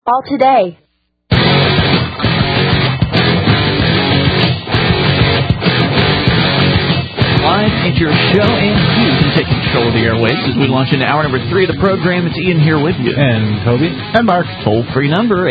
All today. Live at your show, and you can take control of the airwaves as we launch into hour number 3 of the program. It's Ian here with you. And Toby. And Mark. Toll-free number,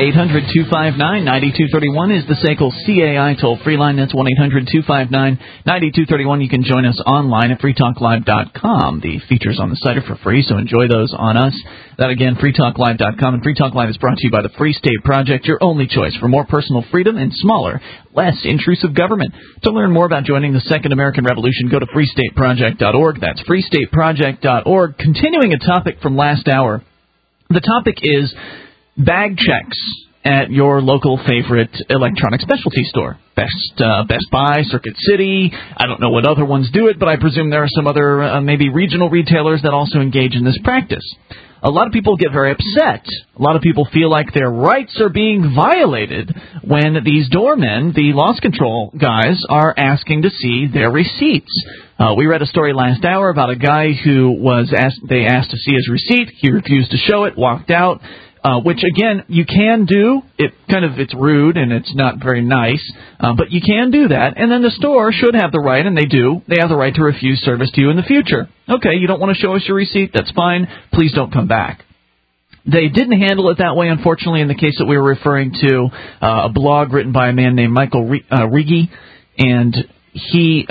800-259-9231 is the SACL CAI toll-free line. That's 1-800-259-9231. You can join us online at freetalklive.com. The features on the site are for free, so enjoy those on us. That again, freetalklive.com. And Free Talk Live is brought to you by the Free State Project, your only choice for more personal freedom and smaller, less intrusive government. To learn more about joining the Second American Revolution, go to freestateproject.org. That's freestateproject.org. Continuing a topic from last hour. The topic is bag checks at your local favorite electronic specialty store. Best Buy, Circuit City. I don't know what other ones do it, but I presume there are some other maybe regional retailers that also engage in this practice. A lot of people get very upset. A lot of people feel like their rights are being violated when these doormen, the loss control guys, are asking to see their receipts. We read a story last hour about a guy who they asked to see his receipt. He refused to show it, walked out. Which, again, you can do. It's rude and it's not very nice, but you can do that. And then the store should have the right, and they do, they have the right to refuse service to you in the future. Okay, you don't want to show us your receipt, that's fine. Please don't come back. They didn't handle it that way, unfortunately, in the case that we were referring to, a blog written by a man named Michael Riggi, and he,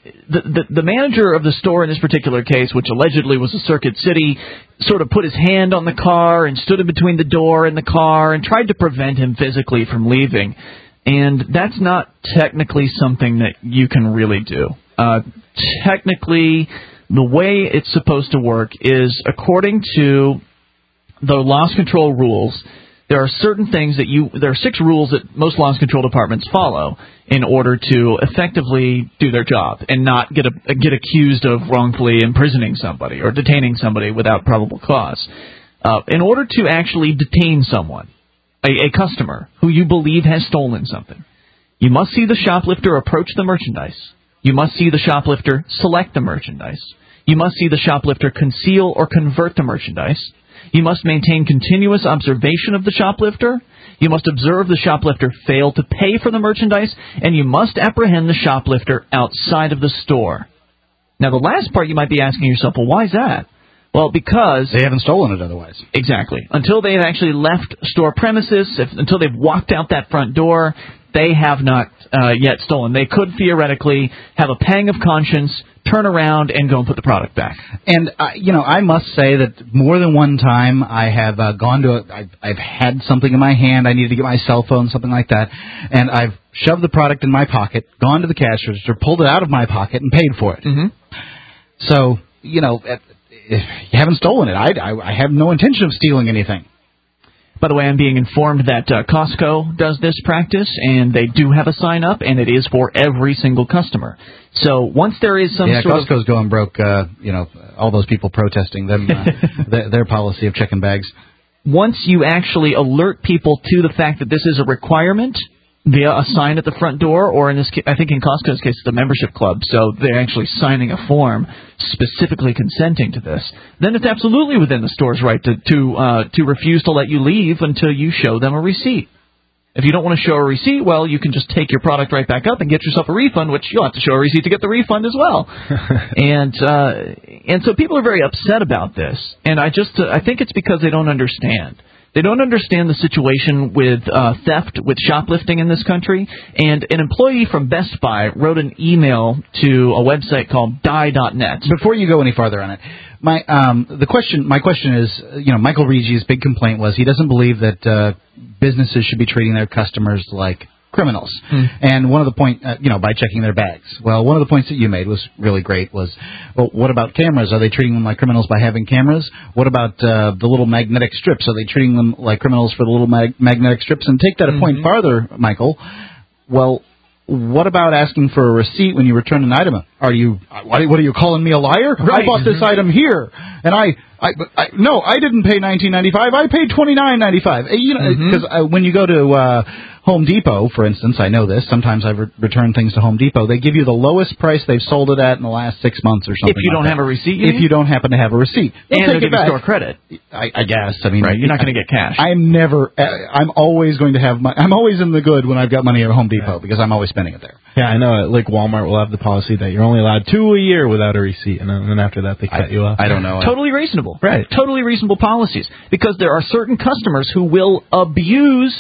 the manager of the store in this particular case, which allegedly was a Circuit City, sort of put his hand on the car and stood in between the door and the car and tried to prevent him physically from leaving. And that's not technically something that you can really do. Technically, the way it's supposed to work is according to the loss control rules. There are certain things there are 6 rules that most loss control departments follow in order to effectively do their job and not get accused of wrongfully imprisoning somebody or detaining somebody without probable cause. In order to actually detain someone, a customer who you believe has stolen something, you must see the shoplifter approach the merchandise. You must see the shoplifter select the merchandise. You must see the shoplifter conceal or convert the merchandise. You must maintain continuous observation of the shoplifter. You must observe the shoplifter fail to pay for the merchandise. And you must apprehend the shoplifter outside of the store. Now, the last part you might be asking yourself, well, why is that? Well, because they haven't stolen it otherwise. Exactly. Until they've actually left store premises, until they've walked out that front door, they have not yet stolen. They could theoretically have a pang of conscience, turn around, and go and put the product back. And, I must say that more than one time I have gone to I've had something in my hand. I needed to get my cell phone, something like that. And I've shoved the product in my pocket, gone to the cash register, pulled it out of my pocket, and paid for it. Mm-hmm. So, if you haven't stolen it, I have no intention of stealing anything. By the way, I'm being informed that Costco does this practice, and they do have a sign-up, and it is for every single customer. So once there is some sort of... Costco's going broke, all those people protesting them, their policy of checking bags. Once you actually alert people to the fact that this is a requirement via a sign at the front door, or in this case, I think in Costco's case, it's the membership club, so they're actually signing a form specifically consenting to this, then it's absolutely within the store's right to refuse to let you leave until you show them a receipt. If you don't want to show a receipt, well, you can just take your product right back up and get yourself a refund, which you'll have to show a receipt to get the refund as well. And so people are very upset about this, and I think it's because they don't understand. They don't understand the situation with theft, with shoplifting in this country. And an employee from Best Buy wrote an email to a website called die.net. Before you go any farther on it, my question is, Michael Riggi's big complaint was he doesn't believe that businesses should be treating their customers like criminals. And one of the point, by checking their bags. Well, one of the points that you made was really great was, well, what about cameras? Are they treating them like criminals by having cameras? What about the little magnetic strips? Are they treating them like criminals for the little magnetic strips? And take that a point farther, Michael. Well, what about asking for a receipt when you return an item? What are you calling me a liar? Right. I bought this item here, and I didn't pay $19.95. I paid $29.95. Because when you go to Home Depot, for instance, I know this. Sometimes I've returned things to Home Depot. They give you the lowest price they've sold it at in the last 6 months or something. If you don't have a receipt, if you don't happen to have a receipt, and they'll give you store credit. I guess. I mean, right? You're not going to get cash. I'm always going to have I'm always in the good when I've got money at Home Depot because I'm always spending it there. Yeah, I know. Like Walmart will have the policy that you're only allowed 2 a year without a receipt, and then after that they cut you off. I don't know. Totally reasonable. Right. Totally reasonable policies, because there are certain customers who will abuse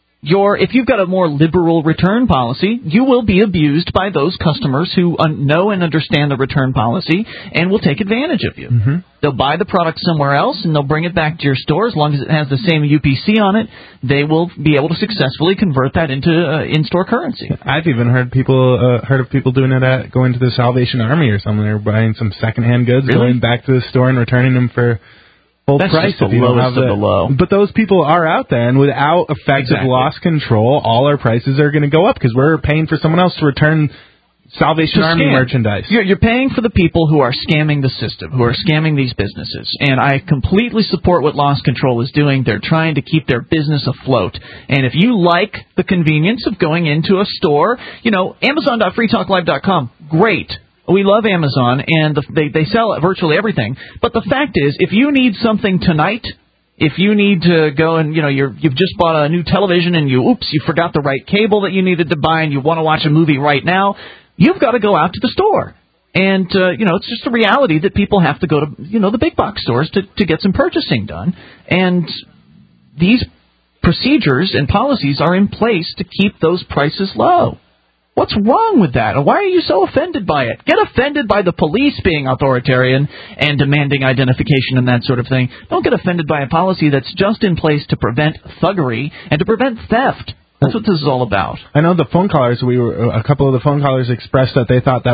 if you've got a more liberal return policy, you will be abused by those customers who know and understand the return policy and will take advantage of you. Mm-hmm. They'll buy the product somewhere else and they'll bring it back to your store. As long as it has the same UPC on it, they will be able to successfully convert that into in-store currency. I've even heard of people doing it going to the Salvation Army or something. They're buying some secondhand goods, going back to the store and returning them for That's price. just the lowest of the low. But those people are out there, and without effective loss control, all our prices are going to go up because we're paying for someone else to return Salvation Army merchandise. You're paying for the people who are scamming the system, who are scamming these businesses. And I completely support what loss control is doing. They're trying to keep their business afloat. And if you like the convenience of going into a store, Amazon.freetalklive.com, great. We love Amazon, and they sell virtually everything. But the fact is, if you need something tonight, if you need to go and, you've just bought a new television and you forgot the right cable that you needed to buy and you want to watch a movie right now, you've got to go out to the store. And, it's just a reality that people have to go to, the big box stores to get some purchasing done. And these procedures and policies are in place to keep those prices low. What's wrong with that? Why are you so offended by it? Get offended by the police being authoritarian and demanding identification and that sort of thing. Don't get offended by a policy that's just in place to prevent thuggery and to prevent theft. That's what this is all about. I know the phone callers, a couple of the phone callers expressed that they thought that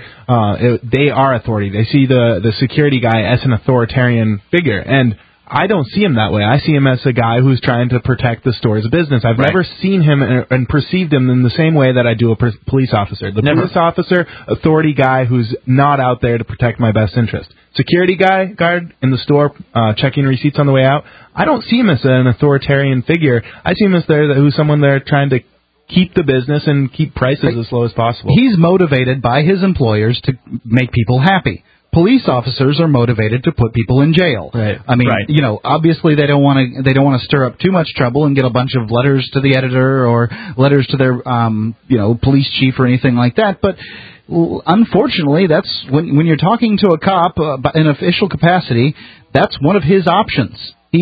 they are authority. They see the security guy as an authoritarian figure. And I don't see him that way. I see him as a guy who's trying to protect the store as a business. I've never seen him and perceived him in the same way that I do a police officer. The police officer, authority guy who's not out there to protect my best interest. Security guard in the store checking receipts on the way out. I don't see him as an authoritarian figure. I see him as who's someone there trying to keep the business and keep prices as low as possible. He's motivated by his employers to make people happy. Police officers are motivated to put people in jail. Right. I mean, obviously they don't want to stir up too much trouble and get a bunch of letters to the editor or letters to their police chief or anything like that. But unfortunately, that's when you're talking to a cop in official capacity, that's one of his options.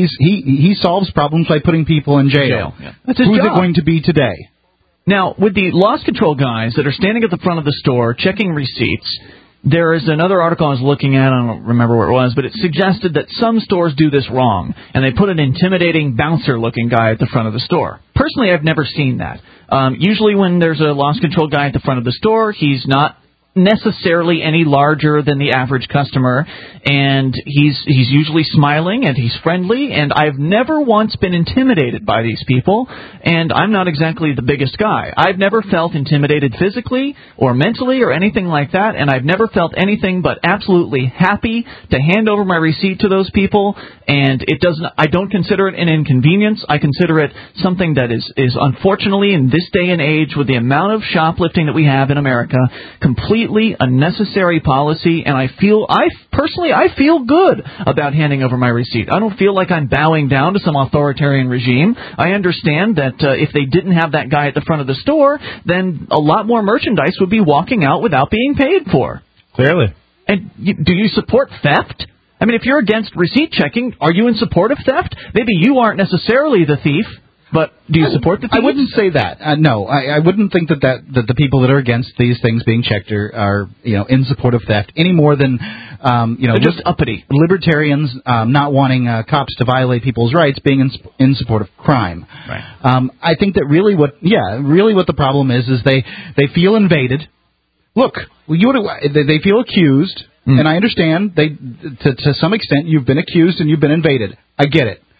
He solves problems by putting people in jail. Yeah. That's his job. Who's it going to be today? Now, with the loss control guys that are standing at the front of the store checking receipts, there is another article I was looking at, I don't remember where it was, but it suggested that some stores do this wrong, and they put an intimidating bouncer-looking guy at the front of the store. Personally, I've never seen that. Usually when there's a loss control guy at the front of the store, he's not necessarily any larger than the average customer, and he's usually smiling and he's friendly, and I've never once been intimidated by these people, and I'm not exactly the biggest guy. I've never felt intimidated physically or mentally or anything like that, and I've never felt anything but absolutely happy to hand over my receipt to those people, and I don't consider it an inconvenience. I consider it something that is unfortunately in this day and age, with the amount of shoplifting that we have in America, completely unnecessary policy, and I feel good about handing over my receipt. I don't feel like I'm bowing down to some authoritarian regime. I understand that if they didn't have that guy at the front of the store, then a lot more merchandise would be walking out without being paid for. Clearly. And do you support theft? I mean, if you're against receipt checking, are you in support of theft? Maybe you aren't necessarily the thief, but do you support the thieves? I wouldn't say that. No, I wouldn't think that the people that are against these things being checked are in support of theft any more than they're just uppity libertarians not wanting cops to violate people's rights being in support of crime. Right. I think that really what the problem is they feel invaded. Look, they feel accused, and I understand to some extent you've been accused and you've been invaded. I get it.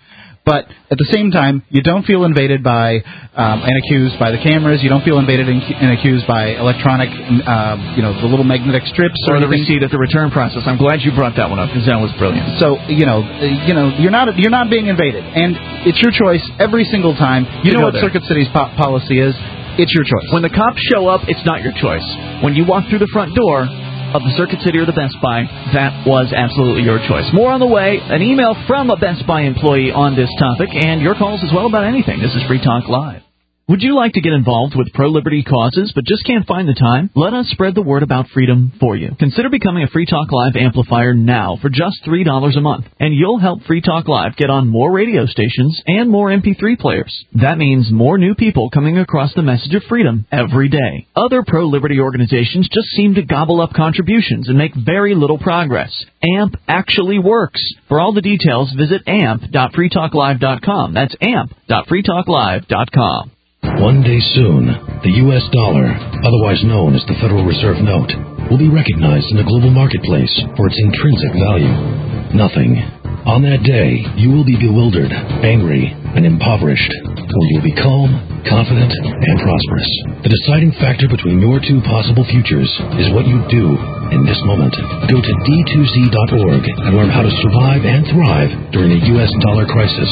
But at the same time, you don't feel invaded by and accused by the cameras. You don't feel invaded and accused by electronic, the little magnetic strips or the anything. receipt at the return process. I'm glad you brought that one up because that was brilliant. So you're not being invaded, and it's your choice every single time. You know what Circuit City's policy is. It's your choice. When the cops show up, it's not your choice. When you walk through the front door of the Circuit City or the Best Buy, that was absolutely your choice. More on the way, an email from a Best Buy employee on this topic, and your calls as well about anything. This is Free Talk Live. Would you like to get involved with pro-liberty causes but just can't find the time? Let us spread the word about freedom for you. Consider becoming a Free Talk Live amplifier now for just $3 a month, and you'll help Free Talk Live get on more radio stations and more MP3 players. That means more new people coming across the message of freedom every day. Other pro-liberty organizations just seem to gobble up contributions and make very little progress. AMP actually works. For all the details, visit amp.freetalklive.com. That's amp.freetalklive.com. One day soon, the U.S. dollar, otherwise known as the Federal Reserve Note, will be recognized in the global marketplace for its intrinsic value. Nothing. On that day, you will be bewildered, angry, and impoverished, or you will be calm, confident, and prosperous. The deciding factor between your two possible futures is what you do in this moment. Go to d2z.org and learn how to survive and thrive during a U.S. dollar crisis.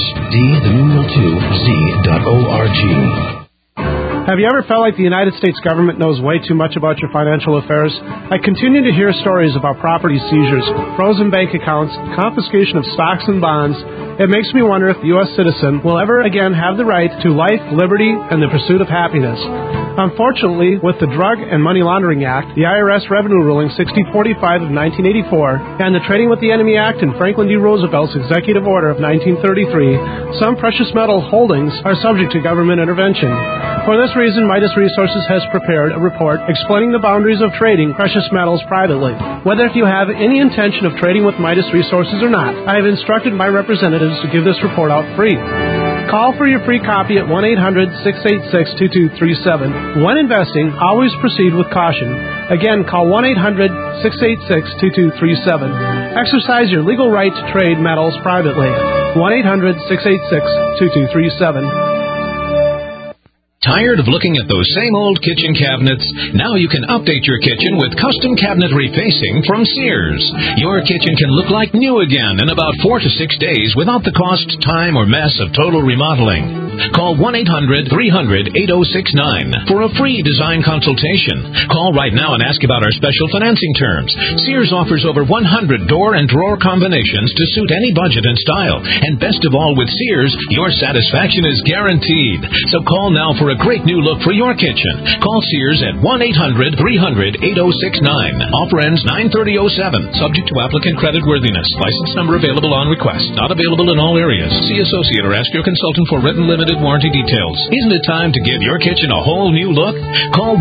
D2z.org. Have you ever felt like the United States government knows way too much about your financial affairs? I continue to hear stories about property seizures, frozen bank accounts, confiscation of stocks and bonds. It makes me wonder if the U.S. citizen will ever again have the right to life, liberty, and the pursuit of happiness. Unfortunately, with the Drug and Money Laundering Act, the IRS Revenue Ruling 6045 of 1984, and the Trading with the Enemy Act and Franklin D. Roosevelt's Executive Order of 1933, some precious metal holdings are subject to government intervention. For this reason, Midas Resources has prepared a report explaining the boundaries of trading precious metals privately. Whether if you have any intention of trading with Midas Resources or not, I have instructed my representatives to give this report out free. Call for your free copy at 1-800-686-2237. When investing, always proceed with caution. Again, call 1-800-686-2237. Exercise your legal right to trade metals privately. 1-800-686-2237. Tired of looking at those same old kitchen cabinets? Now you can update your kitchen with custom cabinet refacing from Sears. Your kitchen can look like new again in about 4 to 6 days without the cost, time, or mess of total remodeling. Call 1-800-300-8069 for a free design consultation. Call right now and ask about our special financing terms. Sears offers over 100 door and drawer combinations to suit any budget and style. And best of all, with Sears, your satisfaction is guaranteed. So call now for a great new look for your kitchen. Call Sears at 1-800-300-8069. Offer ends 9/30/07. Subject to applicant credit worthiness. License number available on request. Not available in all areas. See associate or ask your consultant for written limited warranty details. Isn't it time to give your kitchen a whole new look? Call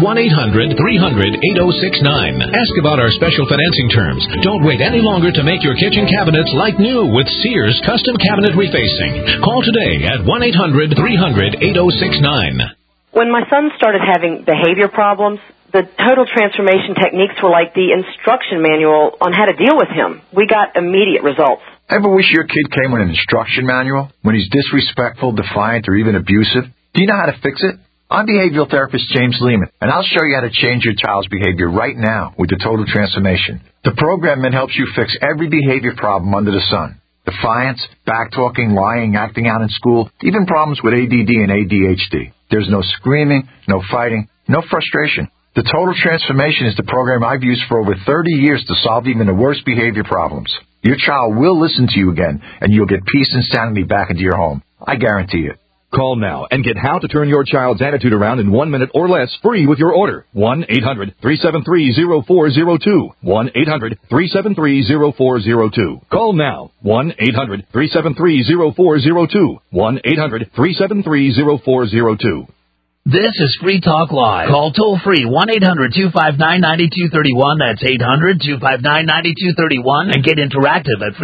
1-800-300-8069. Ask about our special financing terms. Don't wait any longer to make your kitchen cabinets like new with Sears Custom Cabinet Refacing. Call today at 1-800-300-8069. When my son started having behavior problems, the total transformation techniques were like the instruction manual on how to deal with him. We got immediate results. Ever wish your kid came with an instruction manual when he's disrespectful, defiant, or even abusive? Do you know how to fix it? I'm behavioral therapist James Lehman, and I'll show you how to change your child's behavior right now with the Total Transformation. The program then helps you fix every behavior problem under the sun. Defiance, backtalking, lying, acting out in school, even problems with ADD and ADHD. There's no screaming, no fighting, no frustration. The Total Transformation is the program I've used for over 30 years to solve even the worst behavior problems. Your child will listen to you again, and you'll get peace and sanity back into your home. I guarantee it. Call now and get how to turn your child's attitude around in 1 minute or less free with your order. 1-800-373-0402. 1-800-373-0402. Call now. 1-800-373-0402. 1-800-373-0402. This is Free Talk Live. Call toll-free 1-800-259-9231. That's 800-259-9231. And get interactive at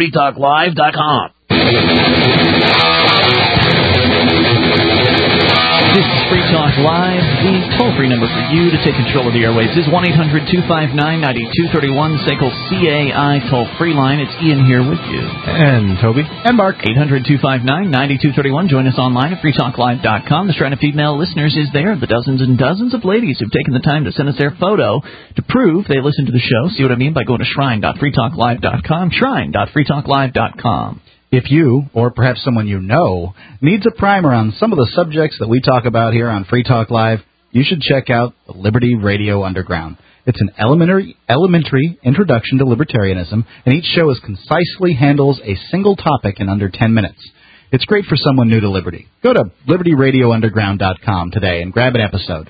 freetalklive.com. This is Free Talk Live. The toll-free number for you to take control of the airwaves is 1-800-259-9231, SACL CAI toll-free line. It's Ian here with you. And Toby. And Mark. 800-259-9231. Join us online at freetalklive.com. The Shrine of Female Listeners is there. The dozens and dozens of ladies who've taken the time to send us their photo to prove they listen to the show. See what I mean by going to shrine.freetalklive.com, shrine.freetalklive.com. If you, or perhaps someone you know, needs a primer on some of the subjects that we talk about here on Free Talk Live, you should check out the Liberty Radio Underground. It's an elementary introduction to libertarianism, and each show concisely handles a single topic in under 10 minutes. It's great for someone new to liberty. Go to libertyradiounderground.com today and grab an episode.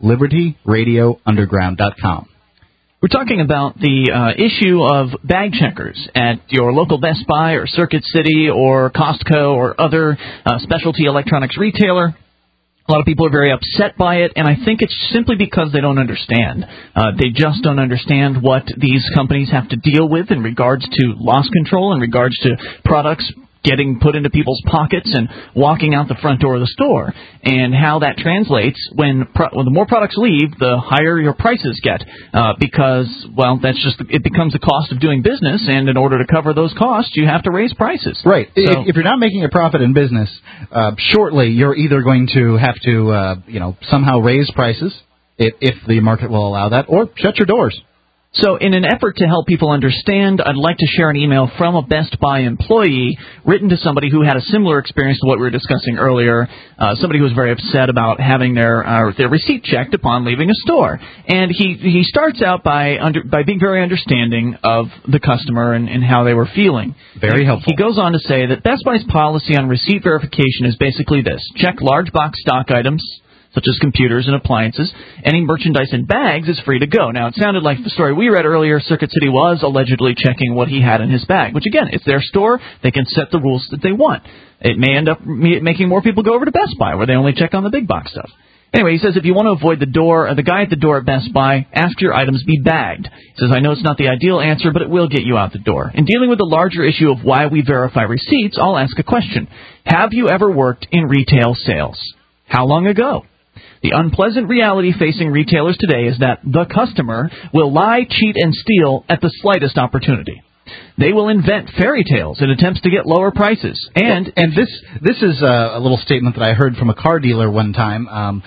libertyradiounderground.com. We're talking about the issue of bag checkers at your local Best Buy or Circuit City or Costco or other specialty electronics retailer. A lot of people are very upset by it, and I think it's simply because they don't understand. They just don't understand what these companies have to deal with in regards to loss control, in regards to products getting put into people's pockets and walking out the front door of the store, and how that translates when the more products leave, the higher your prices get, because, well, it becomes the cost of doing business, and in order to cover those costs, you have to raise prices. Right. So, if you're not making a profit in business, shortly you're either going to have to, somehow raise prices, if the market will allow that, or shut your doors. So in an effort to help people understand, I'd like to share an email from a Best Buy employee written to somebody who had a similar experience to what we were discussing earlier, somebody who was very upset about having their receipt checked upon leaving a store. And he starts out by being very understanding of the customer and how they were feeling. Very helpful. He goes on to say that Best Buy's policy on receipt verification is basically this: check large box stock items, such as computers and appliances. Any merchandise in bags is free to go. Now, it sounded like the story we read earlier, Circuit City was allegedly checking what he had in his bag, which, again, it's their store. They can set the rules that they want. It may end up making more people go over to Best Buy, where they only check on the big box stuff. Anyway, he says if you want to avoid the guy at the door at Best Buy, ask your items be bagged. He says, I know it's not the ideal answer, but it will get you out the door. In dealing with the larger issue of why we verify receipts, I'll ask a question. Have you ever worked in retail sales? How long ago? The unpleasant reality facing retailers today is that the customer will lie, cheat, and steal at the slightest opportunity. They will invent fairy tales in attempts to get lower prices. And this is a little statement that I heard from a car dealer one time,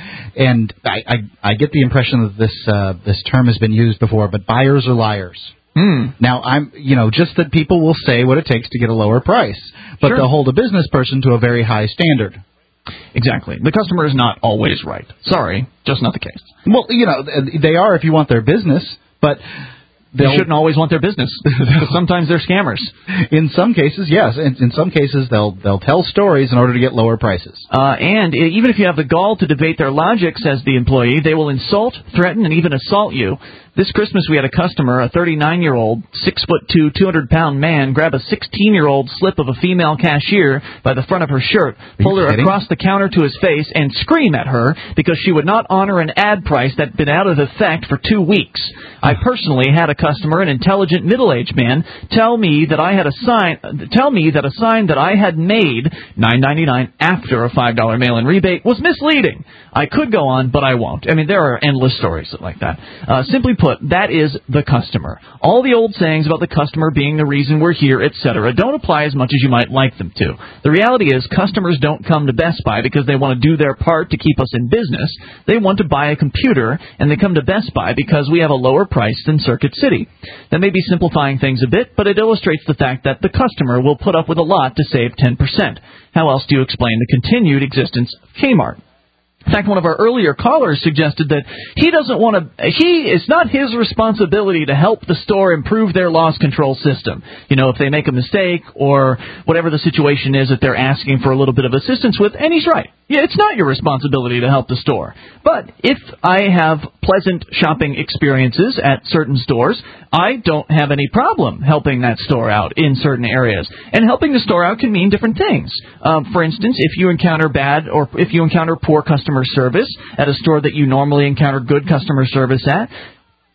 and I get the impression that this term has been used before, but buyers are liars. Now, just that people will say what it takes to get a lower price, but they'll hold a business person to a very high standard. Exactly. The customer is not always right. Sorry, just not the case. Well, they are if you want their business, but they shouldn't always want their business. Sometimes they're scammers. In some cases, yes. In some cases, they'll tell stories in order to get lower prices. And even if you have the gall to debate their logic, says the employee, they will insult, threaten, and even assault you. This Christmas, we had a customer, a 39-year-old, 6'2", 200-pound man, grab a 16-year-old slip of a female cashier by the front of her shirt, pull her across the counter to his face, and scream at her because she would not honor an ad price that had been out of effect for 2 weeks. I personally had a customer, an intelligent middle-aged man, tell me that a sign that I had made $9.99 after a $5 mail-in rebate was misleading. I could go on, but I won't. I mean, there are endless stories like that. Simply put, that is the customer. All the old sayings about the customer being the reason we're here, etc., don't apply as much as you might like them to. The reality is customers don't come to Best Buy because they want to do their part to keep us in business. They want to buy a computer, and they come to Best Buy because we have a lower price than Circuit City. That may be simplifying things a bit, but it illustrates the fact that the customer will put up with a lot to save 10%. How else do you explain the continued existence of Kmart? In fact, one of our earlier callers suggested that it's not his responsibility to help the store improve their loss control system. If they make a mistake or whatever the situation is that they're asking for a little bit of assistance with, and he's right. Yeah, it's not your responsibility to help the store. But if I have pleasant shopping experiences at certain stores, I don't have any problem helping that store out in certain areas. And helping the store out can mean different things. For instance, if you encounter poor customer service at a store that you normally encounter good customer service at,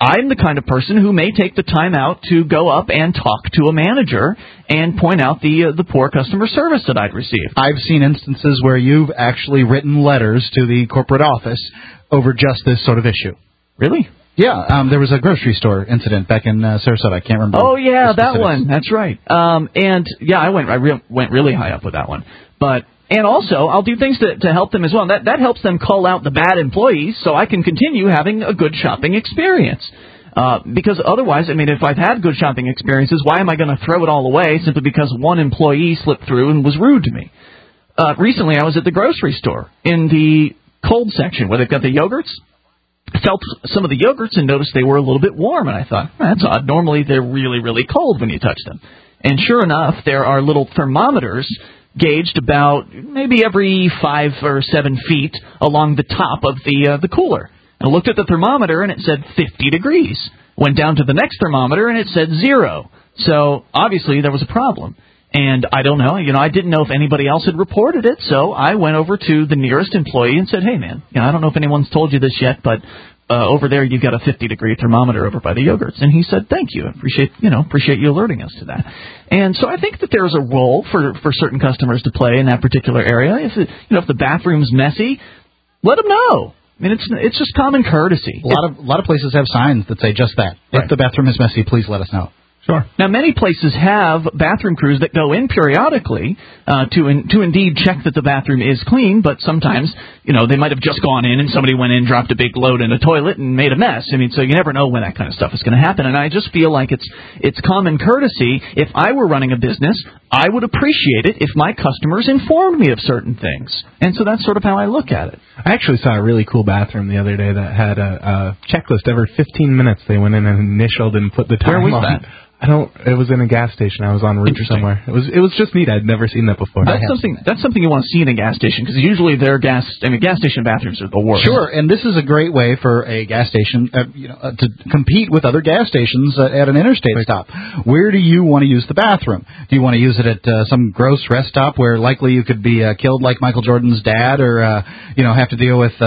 I'm the kind of person who may take the time out to go up and talk to a manager and point out the poor customer service that I'd received. I've seen instances where you've actually written letters to the corporate office over just this sort of issue. Really? Yeah, there was a grocery store incident back in Sarasota. I can't remember. Oh, yeah, that one. That's right. And, yeah, I went really high up with that one. And also, I'll do things to help them as well. That helps them call out the bad employees so I can continue having a good shopping experience. Because otherwise, I mean, if I've had good shopping experiences, why am I going to throw it all away simply because one employee slipped through and was rude to me? Recently, I was at the grocery store in the cold section where they've got the yogurts. I felt some of the yogurts and noticed they were a little bit warm, and I thought, that's odd. Normally, they're really, really cold when you touch them. And sure enough, there are little thermometers gauged about maybe every 5 or 7 feet along the top of the cooler. I looked at the thermometer, and it said 50 degrees. Went down to the next thermometer, and it said 0. So, obviously, there was a problem. And I don't know, I didn't know if anybody else had reported it, so I went over to the nearest employee and said, hey, man, I don't know if anyone's told you this yet, but over there you've got a 50-degree thermometer over by the yogurts. And he said, thank you. Appreciate you alerting us to that. And so I think that there's a role for certain customers to play in that particular area. If the bathroom's messy, let them know. I mean, it's just common courtesy. A lot of places have signs that say just that. Right. If the bathroom is messy, please let us know. Sure. Now, many places have bathroom crews that go in periodically to indeed check that the bathroom is clean, but sometimes, they might have just gone in and somebody went in, dropped a big load in a toilet and made a mess. I mean, so you never know when that kind of stuff is going to happen. And I just feel like it's common courtesy. If I were running a business, I would appreciate it if my customers informed me of certain things. And so that's sort of how I look at it. I actually saw a really cool bathroom the other day that had a checklist. Every 15 minutes they went in and initialed and put the time on. Where was that? It was in a gas station. I was en route somewhere. It was just neat. I'd never seen that before. That's something you want to see in a gas station, because usually gas station bathrooms are the worst. Sure, and this is a great way for a gas station, to compete with other gas stations at an interstate stop. Where do you want to use the bathroom? Do you want to use it at some gross rest stop where likely you could be killed like Michael Jordan's dad, or have to deal with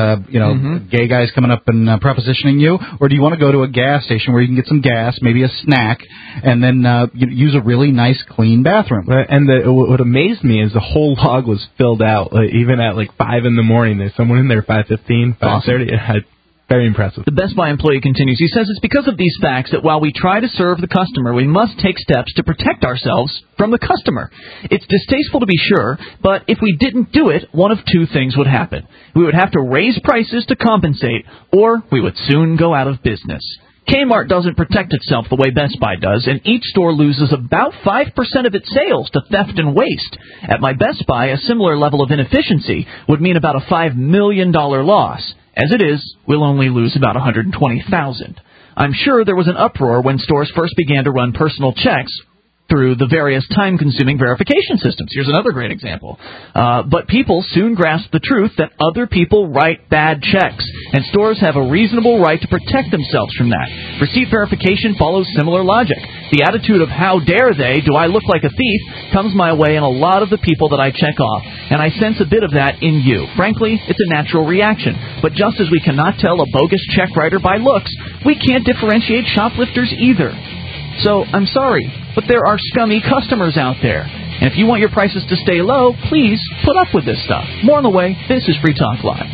gay guys coming up and propositioning you, or do you want to go to a gas station where you can get some gas, maybe a snack, and then use a really nice, clean bathroom? And what amazed me is the whole log was filled out. Even at 5 in the morning, there's someone in there 5:15, 5:30. Awesome. Very impressive. The Best Buy employee continues. He says it's because of these facts that while we try to serve the customer, we must take steps to protect ourselves from the customer. It's distasteful to be sure, but if we didn't do it, one of two things would happen. We would have to raise prices to compensate, or we would soon go out of business. Kmart doesn't protect itself the way Best Buy does, and each store loses about 5% of its sales to theft and waste. At my Best Buy, a similar level of inefficiency would mean about a $5 million loss. As it is, we'll only lose about $120,000. I'm sure there was an uproar when stores first began to run personal checks through the various time-consuming verification systems. Here's another great example. But people soon grasped the truth that other people write bad checks, and stores have a reasonable right to protect themselves from that. Receipt verification follows similar logic. The attitude of how dare they, do I look like a thief, comes my way in a lot of the people that I check off, and I sense a bit of that in you. Frankly, it's a natural reaction. But just as we cannot tell a bogus check writer by looks, we can't differentiate shoplifters either. So, I'm sorry, but there are scummy customers out there. And if you want your prices to stay low, please put up with this stuff. More on the way. This is Free Talk Live.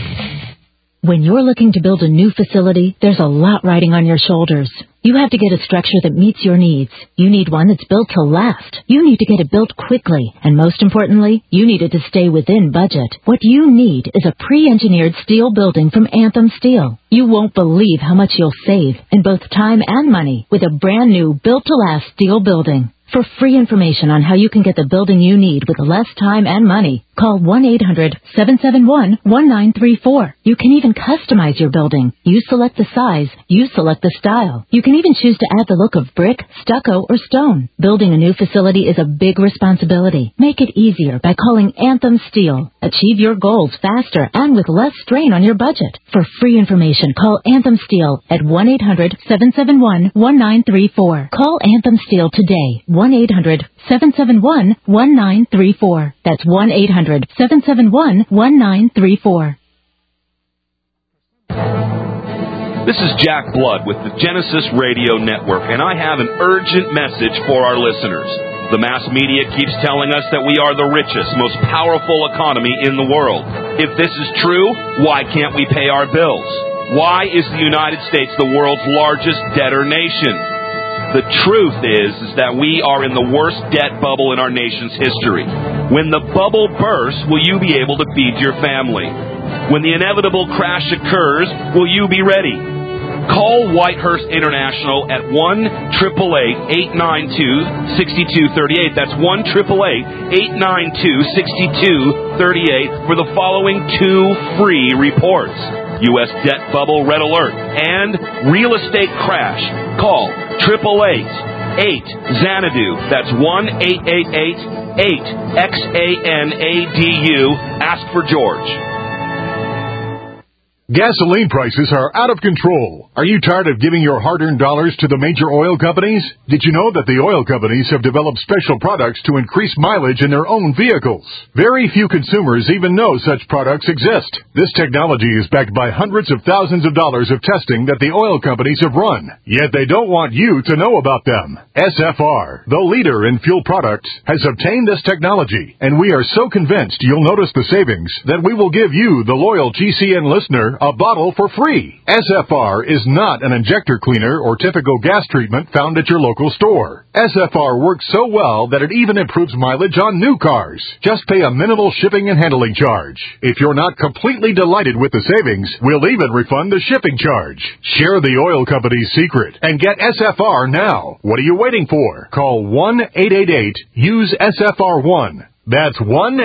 When you're looking to build a new facility, there's a lot riding on your shoulders. You have to get a structure that meets your needs. You need one that's built to last. You need to get it built quickly. And most importantly, you need it to stay within budget. What you need is a pre-engineered steel building from Anthem Steel. You won't believe how much you'll save in both time and money with a brand new built-to-last steel building. For free information on how you can get the building you need with less time and money, call 1-800-771-1934. You can even customize your building. You select the size. You select the style. You can even choose to add the look of brick, stucco, or stone. Building a new facility is a big responsibility. Make it easier by calling Anthem Steel. Achieve your goals faster and with less strain on your budget. For free information, call Anthem Steel at 1-800-771-1934. Call Anthem Steel today. 1-800-771-1934. That's 1-800-771-1934. This is Jack Blood with the Genesis Radio Network, and I have an urgent message for our listeners. The mass media keeps telling us that we are the richest, most powerful economy in the world. If this is true, why can't we pay our bills? Why is the United States the world's largest debtor nation? The truth is that we are in the worst debt bubble in our nation's history. When the bubble bursts, will you be able to feed your family? When the inevitable crash occurs, will you be ready? Call Whitehurst International at 1-888-892-6238. That's 1-888-892-6238 for the following 2 free reports. U.S. Debt Bubble Red Alert and Real Estate Crash. Call 888-8-XANADU. That's 1-888-8-XANADU. Ask for George. Gasoline prices are out of control. Are you tired of giving your hard-earned dollars to the major oil companies? Did you know that the oil companies have developed special products to increase mileage in their own vehicles? Very few consumers even know such products exist. This technology is backed by hundreds of thousands of dollars of testing that the oil companies have run. Yet they don't want you to know about them. SFR, the leader in fuel products, has obtained this technology, and we are so convinced you'll notice the savings that we will give you, the loyal GCN listener, a bottle for free. SFR is not an injector cleaner or typical gas treatment found at your local store. SFR works so well that it even improves mileage on new cars. Just pay a minimal shipping and handling charge. If you're not completely delighted with the savings, we'll even refund the shipping charge. Share the oil company's secret and get SFR now. What are you waiting for? Call 1-888-USE-SFR1. That's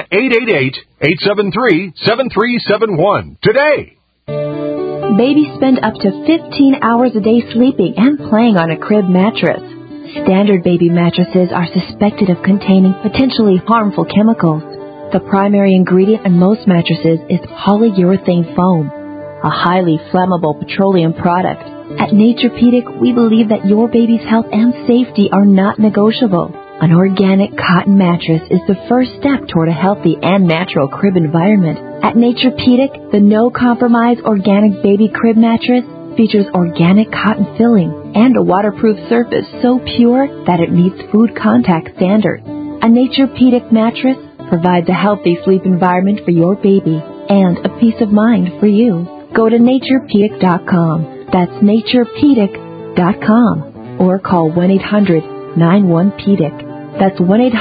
1-888-873-7371 today. Babies spend up to 15 hours a day sleeping and playing on a crib mattress. Standard baby mattresses are suspected of containing potentially harmful chemicals. The primary ingredient in most mattresses is polyurethane foam, a highly flammable petroleum product. At Naturepedic, we believe that your baby's health and safety are not negotiable. An organic cotton mattress is the first step toward a healthy and natural crib environment. At Naturepedic, the no-compromise organic baby crib mattress features organic cotton filling and a waterproof surface so pure that it meets food contact standards. A Naturepedic mattress provides a healthy sleep environment for your baby and a peace of mind for you. Go to Naturepedic.com. That's Naturepedic.com. Or call 1-800-91-PEDIC. That's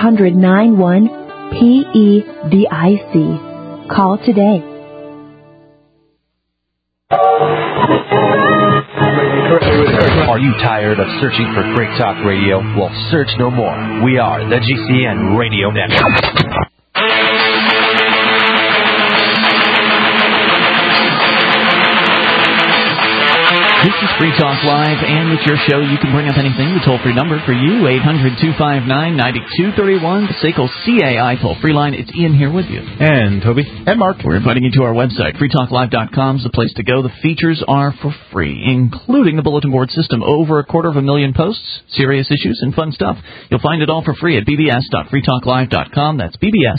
1-800-91-PEDIC. Call today. Are you tired of searching for Freak Talk Radio? Well, search no more. We are the GCN Radio Network. This is Free Talk Live, and with your show, you can bring up anything. The toll-free number for you, 800-259-9231, the SACL CAI toll-free line. It's Ian here with you. And Toby. And Mark. We're inviting you to our website. freetalklive.com is the place to go. The features are for free, including the bulletin board system. Over 250,000 posts, serious issues, and fun stuff. You'll find it all for free at bbs.freetalklive.com. That's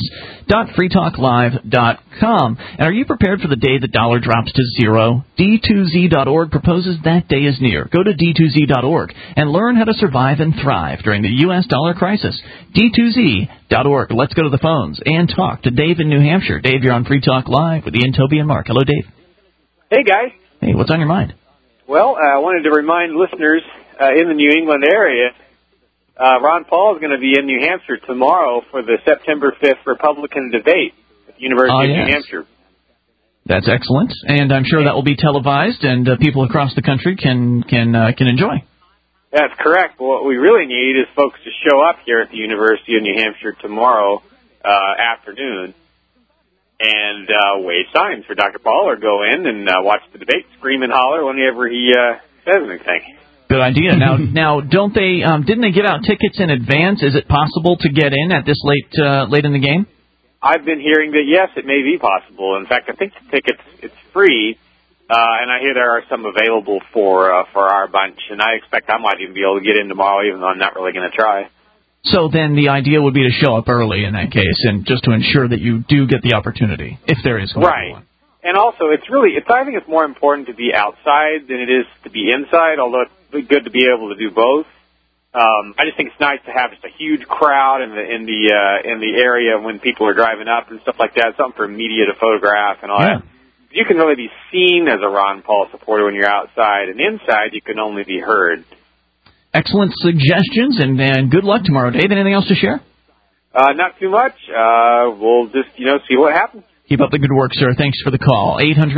bbs.freetalklive.com. And are you prepared for the day the dollar drops to zero? D2Z.org proposes that day is near. Go to D2Z.org and learn how to survive and thrive during the U.S. dollar crisis. D2Z.org. Let's go to the phones and talk to Dave in New Hampshire. Dave, you're on Free Talk Live with Ian, Toby, and Mark. Hello, Dave. Hey, guys. Hey, what's on your mind? Well, I wanted to remind listeners in the New England area, Ron Paul is going to be in New Hampshire tomorrow for the September 5th Republican debate at the University of New Hampshire. That's excellent, and I'm sure that will be televised, and people across the country can enjoy. That's correct. But what we really need is folks to show up here at the University of New Hampshire tomorrow afternoon and wave signs for Dr. Paul, or go in and watch the debate, scream and holler whenever he says anything. Good idea. Now, don't they? Didn't they give out tickets in advance? Is it possible to get in at this late in the game? I've been hearing that, yes, it may be possible. In fact, I think the tickets, it's free, and I hear there are some available for our bunch, and I expect I might even be able to get in tomorrow, even though I'm not really going to try. So then the idea would be to show up early in that case, and just to ensure that you do get the opportunity, if there is going to be one. And also, I think it's more important to be outside than it is to be inside, although it's good to be able to do both. I just think it's nice to have just a huge crowd in the area when people are driving up and stuff like that, something for media to photograph and all that. You can really be seen as a Ron Paul supporter when you're outside, and inside you can only be heard. Excellent suggestions, and good luck tomorrow, Dave. Anything else to share? Not too much. We'll just, see what happens. Keep up the good work, sir. Thanks for the call.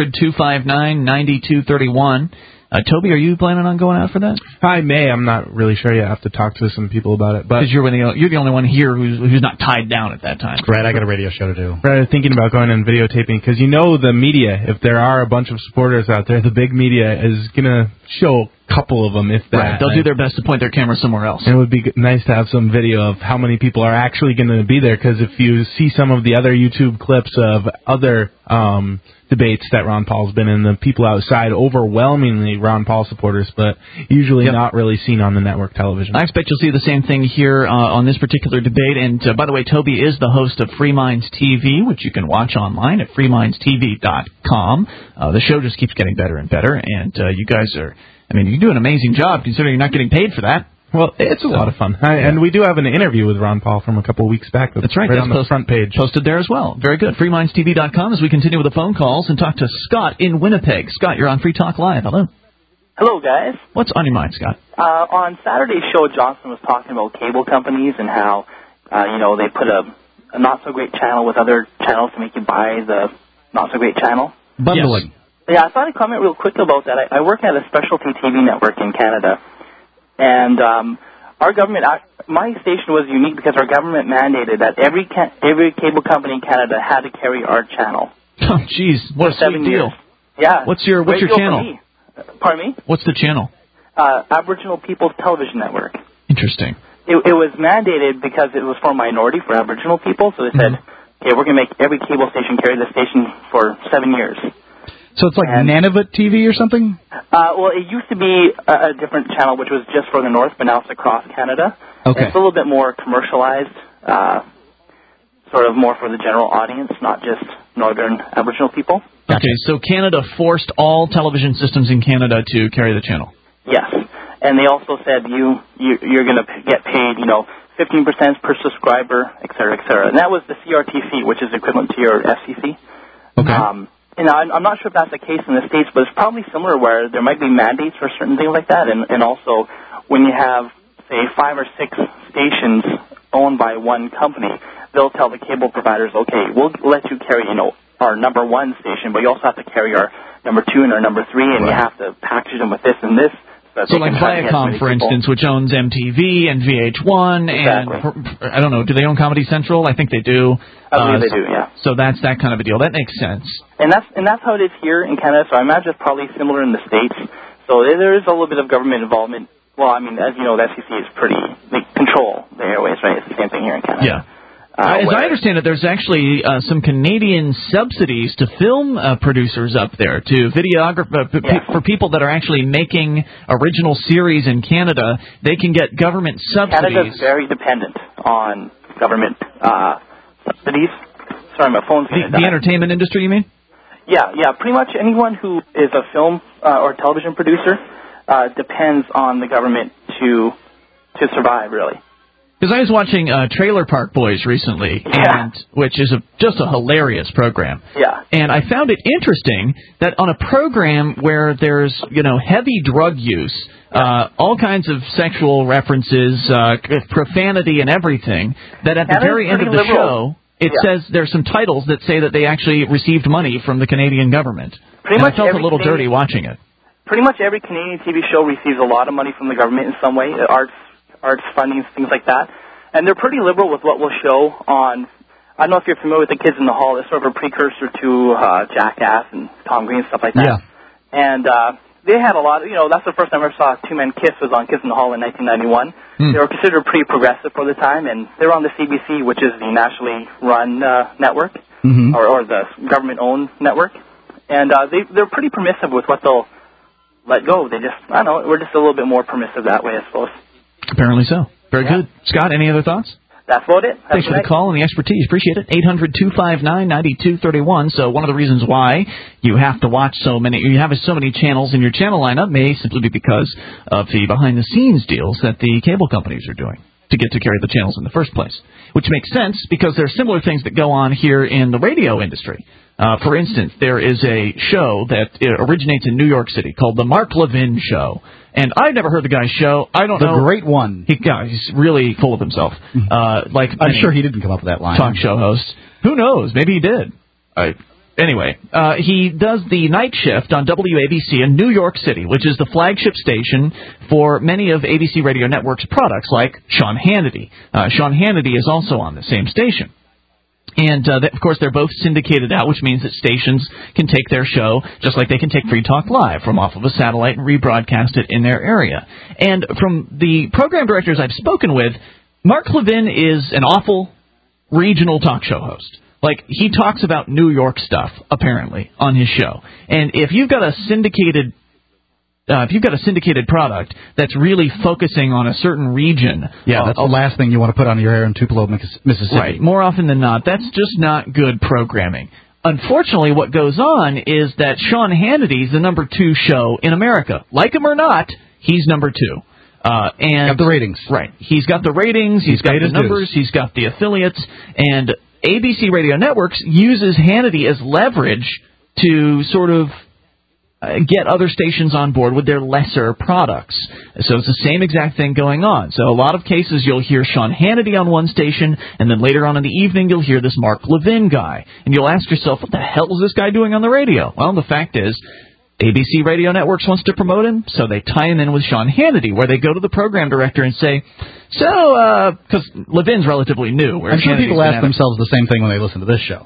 800-259-9231. Toby, are you planning on going out for that? I may. I'm not really sure yet. I have to talk to some people about it. Because you're the only one here who's not tied down at that time. Right, I got a radio show to do. Right, thinking about going and videotaping, because the media, if there are a bunch of supporters out there, the big media is going to show a couple of them, if that. Right, they'll do their best to point their camera somewhere else. And it would be nice to have some video of how many people are actually going to be there, because if you see some of the other YouTube clips of other debates that Ron Paul's been in, the people outside, overwhelmingly Ron Paul supporters, but usually not really seen on the network television. I expect you'll see the same thing here on this particular debate. And, by the way, Toby is the host of Free Minds TV, which you can watch online at freemindstv.com. The show just keeps getting better and better, and you guys you do an amazing job considering you're not getting paid for that. Well, it's a lot of fun. And we do have an interview with Ron Paul from a couple of weeks back. That's right. Right on the front page. Posted there as well. Very good. FreeMindsTV.com as we continue with the phone calls and talk to Scott in Winnipeg. Scott, you're on Free Talk Live. Hello. Hello, guys. What's on your mind, Scott? On Saturday's show, Johnson was talking about cable companies and how, they put a not-so-great channel with other channels to make you buy the not-so-great channel. Bundling. Yes. Yeah, I thought I'd comment real quick about that. I work at a specialty TV network in Canada. And our government, my station was unique because our government mandated that every cable company in Canada had to carry our channel. Oh, jeez, what a sweet deal! Yeah. What's your channel? Pardon me? What's the channel? Aboriginal People's Television Network. Interesting. It was mandated because it was for minority, for Aboriginal people. So they said, okay, we're going to make every cable station carry the station for 7 years. So it's like Nunavut TV or something? Well, it used to be a different channel, which was just for the North, but now it's across Canada. Okay. It's a little bit more commercialized, sort of more for the general audience, not just Northern Aboriginal people. Okay, so Canada forced all television systems in Canada to carry the channel. Yes, and they also said you're going to get paid, 15% per subscriber, et cetera, et cetera. And that was the CRTC, which is equivalent to your FCC. Okay. I'm not sure if that's the case in the States, but it's probably similar where there might be mandates for certain things like that. And also, when you have, say, 5 or 6 stations owned by one company, they'll tell the cable providers, okay, we'll let you carry, our number 1 station, but you also have to carry our number 2 and our number 3, and you have to package them with this and this. So like Viacom, for instance, which owns MTV and VH1, exactly. And I don't know, do they own Comedy Central? I think they do. I believe they do, yeah. So that's that kind of a deal. That makes sense. And that's how it is here in Canada, so I imagine it's probably similar in the States. So there is a little bit of government involvement. Well, I mean, as you know, the FCC is they control the airways, right? It's the same thing here in Canada. Yeah. As I understand it, there's actually some Canadian subsidies to film producers up there, to for people that are actually making original series in Canada. They can get government subsidies. Canada's very dependent on government subsidies. Sorry, my phone's going to die. The entertainment industry, you mean? Yeah. Pretty much anyone who is a film or television producer depends on the government to survive, really. Because I was watching Trailer Park Boys recently, which is just a hilarious program. Yeah. And I found it interesting that on a program where there's, heavy drug use, all kinds of sexual references, profanity and everything, that at the very end of the show, it says there's some titles that say that they actually received money from the Canadian government. Pretty much I felt a little dirty watching it. Pretty much every Canadian TV show receives a lot of money from the government in some way, arts funding, things like that. And they're pretty liberal with what we'll show on, I don't know if you're familiar with The Kids in the Hall. It's sort of a precursor to Jackass and Tom Green and stuff like that. Yeah. And they had a lot of, that's the first time I ever saw Two Men Kiss was on Kids in the Hall in 1991. They were considered pretty progressive for the time, and they were on the CBC, which is the nationally run network, or the government-owned network. And they're pretty permissive with what they'll let go. They just, we're just a little bit more permissive that way, I suppose. Apparently so. Very good. Scott, any other thoughts? That's about it. Thanks for the call and the expertise. Appreciate it. 800-259-9231. So one of the reasons why you have to watch so many channels in your channel lineup may simply be because of the behind-the-scenes deals that the cable companies are doing to get to carry the channels in the first place, which makes sense because there are similar things that go on here in the radio industry. For instance, there is a show that originates in New York City called The Mark Levin Show. And I've never heard the guy's show. I don't know. The great one. He's really full of himself. I'm sure he didn't come up with that line. Talk show hosts. Who knows? Maybe he did. Anyway, he does the night shift on WABC in New York City, which is the flagship station for many of ABC Radio Network's products, like Sean Hannity. Sean Hannity is also on the same station. And, of course, they're both syndicated out, which means that stations can take their show just like they can take Free Talk Live from off of a satellite and rebroadcast it in their area. And from the program directors I've spoken with, Mark Levin is an awful regional talk show host. Like, he talks about New York stuff, apparently, on his show. And if you've got a syndicated product that's really focusing on a certain region... Yeah, that's the last thing you want to put on your air in Tupelo, Mississippi. Right, more often than not. That's just not good programming. Unfortunately, what goes on is that Sean Hannity's the number 2 show in America. Like him or not, he's number 2. And got the ratings. Right. He's got the ratings, he's got the numbers, he's got the affiliates, and ABC Radio Networks uses Hannity as leverage to sort of get other stations on board with their lesser products. So it's the same exact thing going on. So a lot of cases you'll hear Sean Hannity on one station, and then later on in the evening you'll hear this Mark Levin guy. And you'll ask yourself, what the hell is this guy doing on the radio? Well, the fact is, ABC Radio Networks wants to promote him, so they tie him in with Sean Hannity, where they go to the program director and say, because Levin's relatively new. I'm sure people ask themselves the same thing when they listen to this show.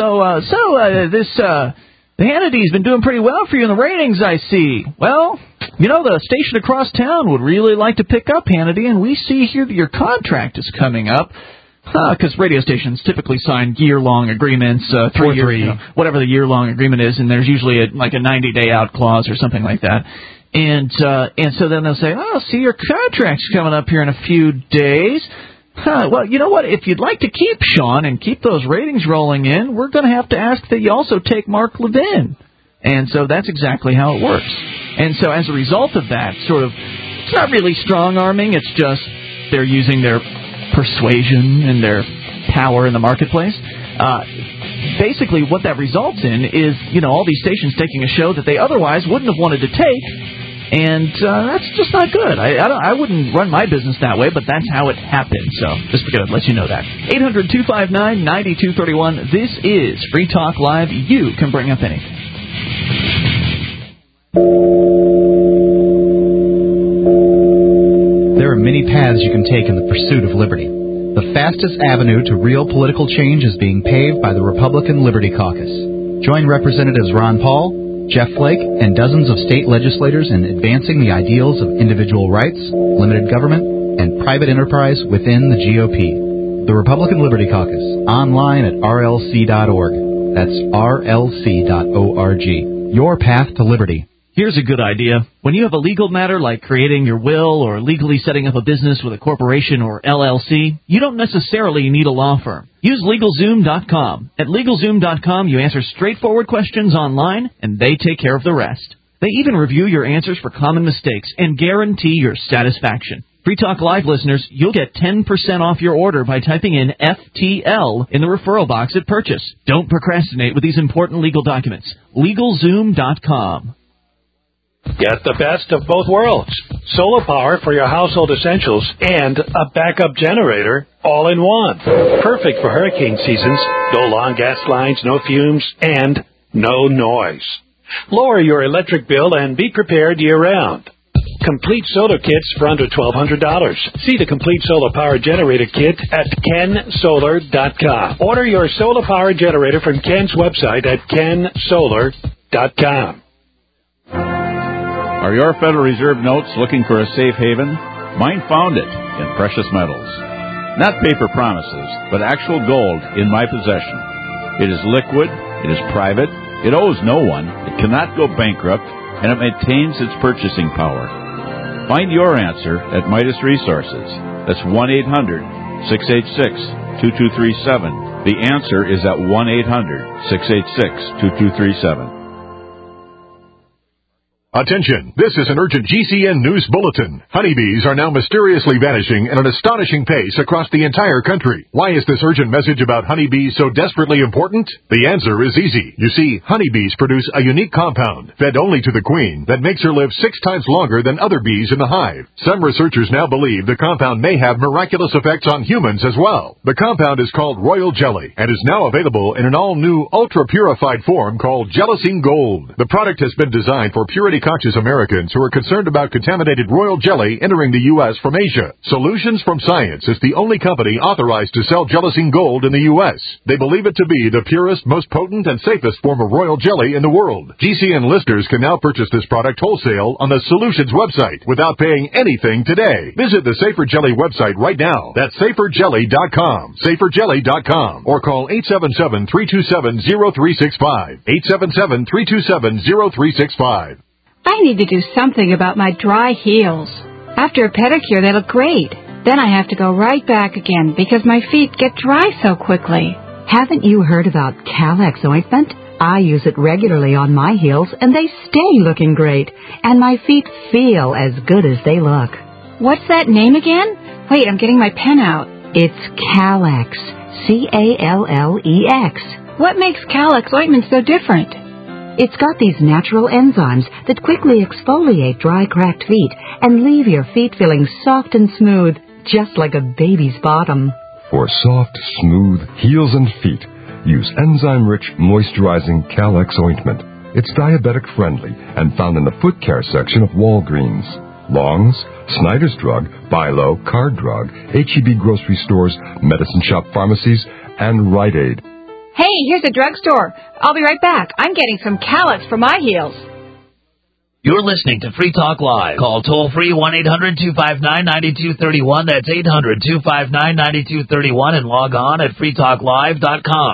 The Hannity's been doing pretty well for you in the ratings, I see. Well, the station across town would really like to pick up Hannity, and we see here that your contract is coming up. Because radio stations typically sign year-long agreements, 3 years, whatever the year-long agreement is, and there's usually a 90-day out clause or something like that. And so then they'll say, see, your contract's coming up here in a few days. Well, you know what? If you'd like to keep Sean and keep those ratings rolling in, we're going to have to ask that you also take Mark Levin. And so that's exactly how it works. And so as a result of that, it's not really strong-arming. It's just they're using their persuasion and their power in the marketplace. Basically, what that results in is, all these stations taking a show that they otherwise wouldn't have wanted to take. And that's just not good. I wouldn't run my business that way, but that's how it happened. So just figured I'd let you know that. 800-259-9231. This is Free Talk Live. You can bring up anything. There are many paths you can take in the pursuit of liberty. The fastest avenue to real political change is being paved by the Republican Liberty Caucus. Join Representatives Ron Paul, Jeff Flake, and dozens of state legislators in advancing the ideals of individual rights, limited government, and private enterprise within the GOP. The Republican Liberty Caucus, online at rlc.org. That's rlc.org. Your path to liberty. Here's a good idea. When you have a legal matter like creating your will or legally setting up a business with a corporation or LLC, you don't necessarily need a law firm. Use LegalZoom.com. At LegalZoom.com, you answer straightforward questions online, and they take care of the rest. They even review your answers for common mistakes and guarantee your satisfaction. Free Talk Live listeners, you'll get 10% off your order by typing in FTL in the referral box at purchase. Don't procrastinate with these important legal documents. LegalZoom.com. Get the best of both worlds. Solar power for your household essentials and a backup generator all in one. Perfect for hurricane seasons. No long gas lines, no fumes, and no noise. Lower your electric bill and be prepared year-round. Complete solar kits for under $1,200. See the complete solar power generator kit at kensolar.com. Order your solar power generator from Ken's website at kensolar.com. Are your Federal Reserve notes looking for a safe haven? Mine found it in precious metals. Not paper promises, but actual gold in my possession. It is liquid, it is private, it owes no one, it cannot go bankrupt, and it maintains its purchasing power. Find your answer at Midas Resources. That's 1-800 1-800-686-2237. The answer is at 1-800-686-2237. Attention, this is an urgent GCN news bulletin. Honeybees are now mysteriously vanishing at an astonishing pace across the entire country. Why is this urgent message about honeybees so desperately important? The answer is easy. You see, honeybees produce a unique compound, fed only to the queen, that makes her live 6 times longer than other bees in the hive. Some researchers now believe the compound may have miraculous effects on humans as well. The compound is called Royal Jelly and is now available in an all-new, ultra-purified form called Jellicine Gold. The product has been designed for purity-conscious Americans who are concerned about contaminated royal jelly entering the U.S. from Asia. Solutions from Science is the only company authorized to sell Jellicine Gold in the U.S. They believe it to be the purest, most potent, and safest form of royal jelly in the world. GCN listeners can now purchase this product wholesale on the Solutions website without paying anything today. Visit the Safer Jelly website right now. That's saferjelly.com. Saferjelly.com. Or call 877-327-0365. 877-327-0365. I need to do something about my dry heels. After a pedicure, they look great. Then I have to go right back again because my feet get dry so quickly. Haven't you heard about Calex ointment? I use it regularly on my heels, and they stay looking great. And my feet feel as good as they look. What's that name again? Wait, I'm getting my pen out. It's Calex. C-A-L-L-E-X. What makes Calex ointment so different? It's got these natural enzymes that quickly exfoliate dry, cracked feet and leave your feet feeling soft and smooth, just like a baby's bottom. For soft, smooth heels and feet, use enzyme-rich, moisturizing Calex ointment. It's diabetic-friendly and found in the foot care section of Walgreens, Long's, Snyder's Drug, Bilo, Card Drug, H-E-B grocery stores, medicine shop pharmacies, and Rite Aid. Hey, here's a drugstore. I'll be right back. I'm getting some Calex for my heels. You're listening to Free Talk Live. Call toll-free 1-800-259-9231. That's 800-259-9231 and log on at freetalklive.com.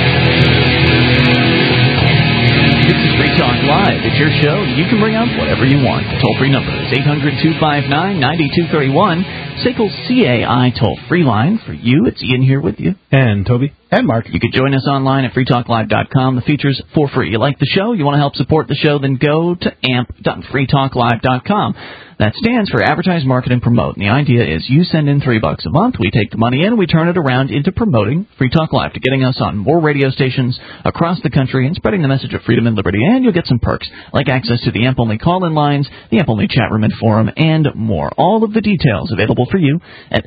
This is Free Talk Live. It's your show. You can bring up whatever you want. Toll-free number is 800-259-9231. SACL's CAI toll-free line. For you, it's Ian here with you. And Toby. And Mark. You can join us online at freetalklive.com. The features for free. You like the show? You want to help support the show? Then go to amp.freetalklive.com. That stands for Advertise, Market, and Promote. And the idea is you send in $3 a month, we take the money in, and we turn it around into promoting Free Talk Live, to getting us on more radio stations across the country and spreading the message of freedom and liberty. And you'll get some perks, like access to the AMP-only call-in lines, the AMP-only chat room and forum, and more. All of the details available for you at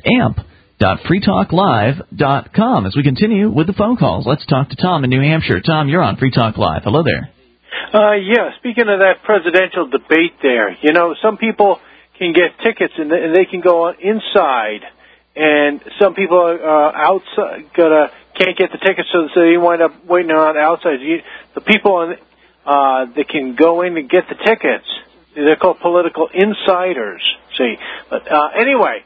amp.freetalklive.com. As we continue with the phone calls, let's talk to Tom in New Hampshire. Tom, you're on Free Talk Live. Hello there. Yeah, speaking of that presidential debate there, you know, some people can get tickets and they can go on inside, and some people are outside, can't get the tickets, so they wind up waiting around outside. The people that can go in and get the tickets, they're called political insiders, see. But anyway...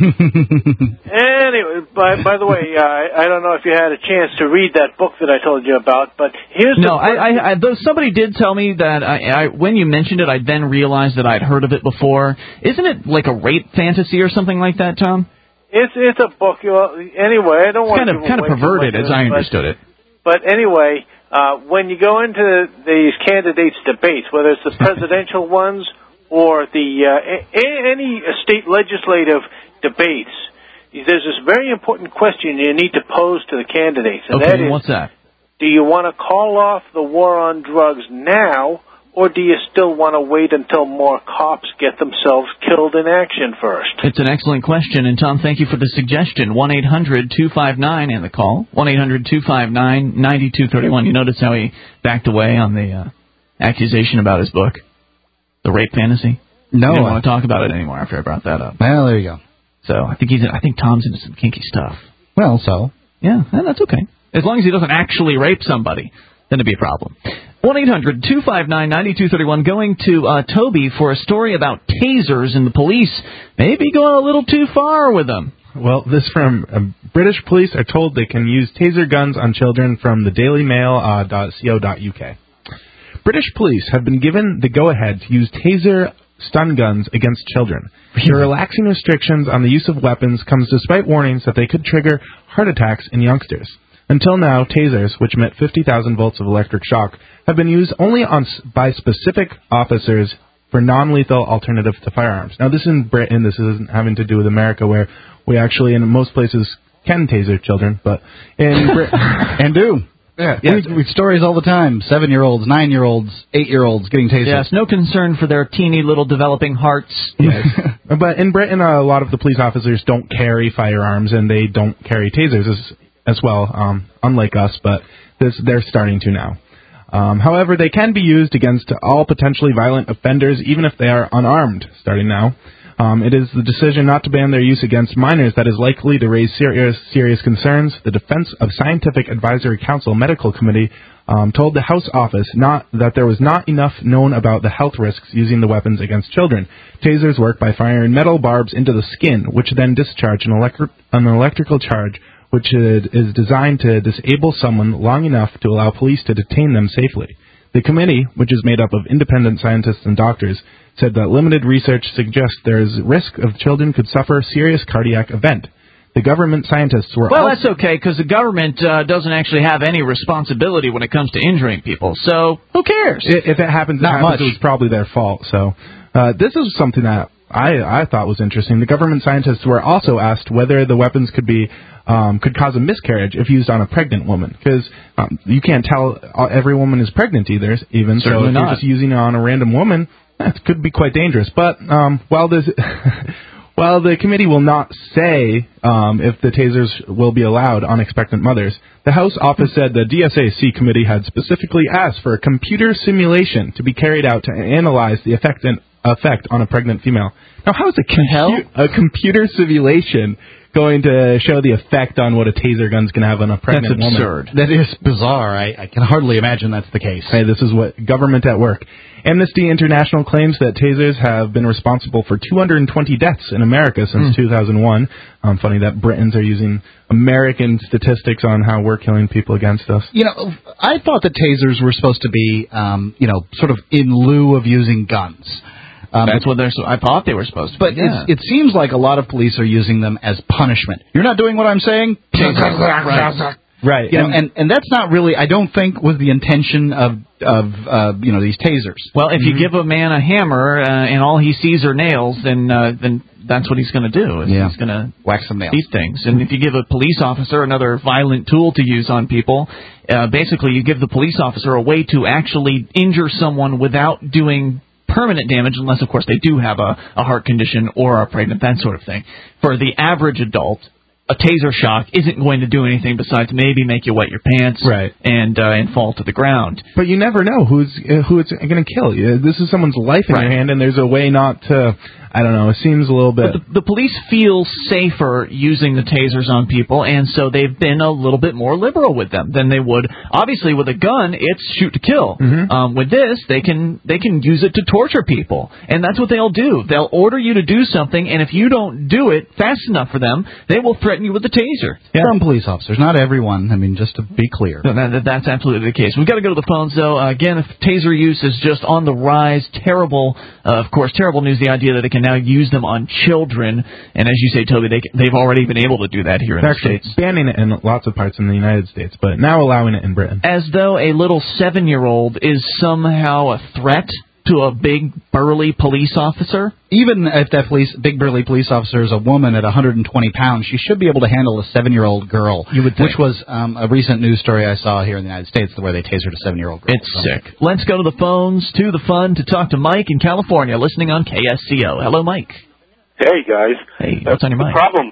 Anyway, by the way, I don't know if you had a chance to read that book that I told you about, but here's though somebody did tell me that when you mentioned it, I then realized that I'd heard of it before. Isn't it like a rape fantasy or something like that, Tom? It's a book. Anyway, I don't want to kind of perverted as I understood it. But anyway, when you go into these candidates' debates, whether it's the presidential ones or the any state legislative debates, there's this very important question you need to pose to the candidates, and that is, what's that? Do you want to call off the war on drugs now, or do you still want to wait until more cops get themselves killed in action first? It's an excellent question, and Tom, thank you for the suggestion. 1-800-259 and the call. 1-800-259-9231. You notice how he backed away on the accusation about his book, The Rape Fantasy? No, he didn't want to talk about it anymore after I brought that up. Well, there you go. So I think Tom's into some kinky stuff. Well, so yeah, that's okay. As long as he doesn't actually rape somebody, then it'd be a problem. 1-800-259-9231. Going to Toby for a story about tasers and the police maybe going a little too far with them. Well, this from British police are told they can use taser guns on children from the dailymail.co.uk. British police have been given the go-ahead to use taser stun guns against children. The relaxing restrictions on the use of weapons comes despite warnings that they could trigger heart attacks in youngsters. Until now, tasers, which emit 50,000 volts of electric shock, have been used only by specific officers for non-lethal alternative to firearms. Now, this is in Britain. This isn't having to do with America, where we actually, in most places, can taser children, but in Britain... and do. Yeah, we read stories all the time. 7-year-olds, 9-year-olds, 8-year-olds getting tasered. Yes, no concern for their teeny little developing hearts. Yes. But in Britain, a lot of the police officers don't carry firearms, and they don't carry tasers as well, unlike us, but they're starting to now. However, they can be used against all potentially violent offenders, even if they are unarmed, starting now. It is the decision not to ban their use against minors that is likely to raise serious concerns. The Defense of Scientific Advisory Council Medical Committee told the House office that there was not enough known about the health risks using the weapons against children. Tasers work by firing metal barbs into the skin, which then discharge an electrical charge, which is designed to disable someone long enough to allow police to detain them safely. The committee, which is made up of independent scientists and doctors, said that limited research suggests there is risk of children could suffer a serious cardiac event. The government scientists were that's okay, because the government doesn't actually have any responsibility when it comes to injuring people, so who cares? If it happens, it was probably their fault. So this is something that I thought was interesting. The government scientists were also asked whether the weapons could cause a miscarriage if used on a pregnant woman, because you can't tell every woman is pregnant either. Even so, if you're just using it on a random woman, that could be quite dangerous. But while the committee will not say if the tasers will be allowed on expectant mothers, the House office said the DSAC committee had specifically asked for a computer simulation to be carried out to analyze the effect on a pregnant female. Now, how is a computer simulation going to show the effect on what a taser gun's going to have on a pregnant woman? That's absurd. That is bizarre. I can hardly imagine that's the case. Hey, this is what government at work. Amnesty International claims that tasers have been responsible for 220 deaths in America since 2001. Funny that Britons are using American statistics on how we're killing people against us. You know, I thought that tasers were supposed to be, sort of in lieu of using guns. That's what I thought they were supposed to be. But it seems like a lot of police are using them as punishment. You're not doing what I'm saying? Right. You know, and that's not really, I don't think, was the intention of these tasers. Well, if you give a man a hammer and all he sees are nails, then that's what he's going to do. He's going to wax some nails. These things. And if you give a police officer another violent tool to use on people, basically you give the police officer a way to actually injure someone without doing permanent damage, unless, of course, they do have a heart condition or are pregnant, that sort of thing. For the average adult, a taser shock isn't going to do anything besides maybe make you wet your pants and fall to the ground. But you never know who it's going to kill. This is someone's life in your hand, and there's a way not to... I don't know. It seems a little bit... But the police feel safer using the tasers on people, and so they've been a little bit more liberal with them than they would. Obviously, with a gun, it's shoot to kill. With this, they can use it to torture people, and that's what they'll do. They'll order you to do something, and if you don't do it fast enough for them, they will threaten you with the taser. Some police officers, not everyone. I mean, just to be clear. No, that's absolutely the case. We've got to go to the phones, though. Again, if taser use is just on the rise, terrible news, the idea that it can now use them on children, and as you say, Toby, they've already been able to do that here in the States. Banning it in lots of parts in the United States, but now allowing it in Britain. As though a little 7-year-old is somehow a threat to a big, burly police officer? Even if that big, burly police officer is a woman at 120 pounds, she should be able to handle a 7-year-old girl, which was a recent news story I saw here in the United States where they tasered a 7-year-old girl. It's sick. Let's go to the phones, to the fun, to talk to Mike in California, listening on KSCO. Hello, Mike. Hey, guys. Hey, what's on your mind? The problem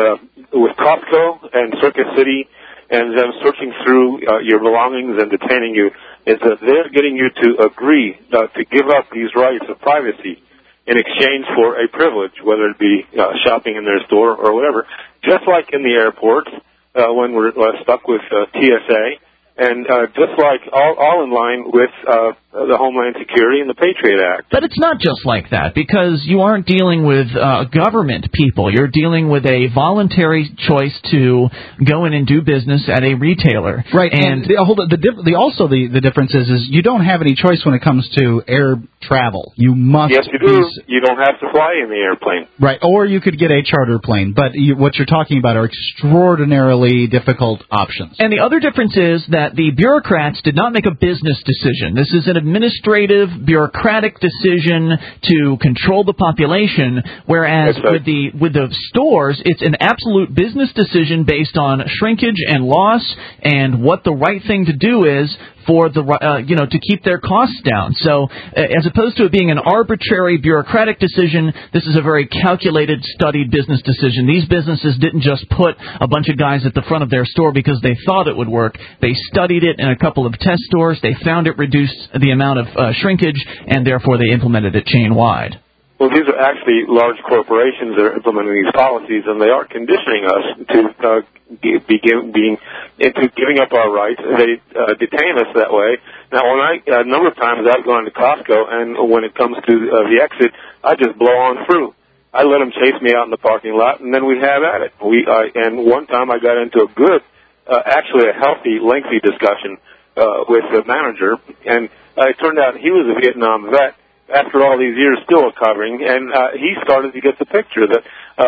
with Costco and Circuit City and them searching through your belongings and detaining you is that they're getting you to agree to give up these rights of privacy in exchange for a privilege, whether it be shopping in their store or whatever, just like in the airports when we're stuck with TSA, and just like all in line with the Homeland Security and the Patriot Act. But it's not just like that, because you aren't dealing with government people. You're dealing with a voluntary choice to go in and do business at a retailer. Right, and the difference is you don't have any choice when it comes to air travel. You must. Yes, you do. You don't have to fly in the airplane. Right, or you could get a charter plane. But what you're talking about are extraordinarily difficult options. And the other difference is that the bureaucrats did not make a business decision. This is an administrative, bureaucratic decision to control the population, whereas with the stores, it's an absolute business decision based on shrinkage and loss and what the right thing to do is for the to keep their costs down. So as opposed to it being an arbitrary bureaucratic decision, this is a very calculated, studied business decision. These businesses didn't just put a bunch of guys at the front of their store because they thought it would work. They studied it in a couple of test stores. They found it reduced the amount of shrinkage, and therefore they implemented it chain-wide. Well, these are actually large corporations that are implementing these policies, and they are conditioning us to into giving up our rights. They detain us that way. Now, a number of times I've gone to Costco, and when it comes to the exit, I just blow on through. I let them chase me out in the parking lot, and then we have at it. And one time I got into a good, actually a healthy, lengthy discussion with the manager, and it turned out he was a Vietnam vet. After all these years, still recovering, and he started to get the picture that